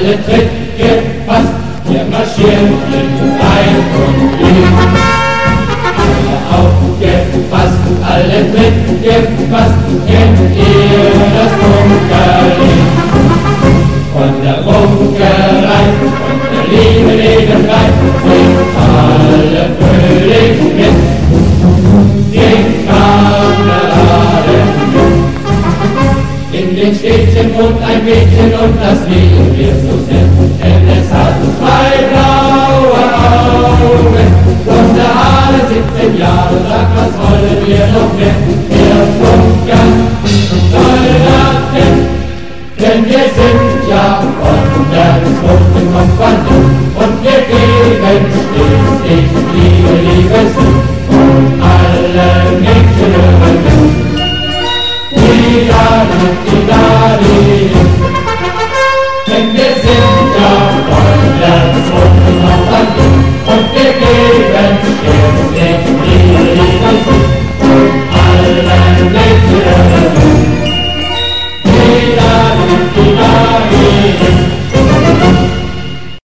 alle Tritt gefasst, wir marschieren in Reihen und Glied. Alle aufgepasst, alle Tritt gefasst, kennt ihr das Bunkerlied? Von der Bunkerei, von der Liebe Legerei, singt alle fröhlich mit, singt Kameraden mit. In den Städtchen wohnt ein Mädchen und das lieben wir so sehr, denn es hat zwei blaue Augen, blonde Haare, 17 Jahre, sag, was wollen wir noch mehr? Wir Bunker, Soldaten, denn wir sind ja von der großen Kompanie und wir geben schließlich Liebe, Liebe zu und alle Mädchen hören mit. Die Dani, denn wir sind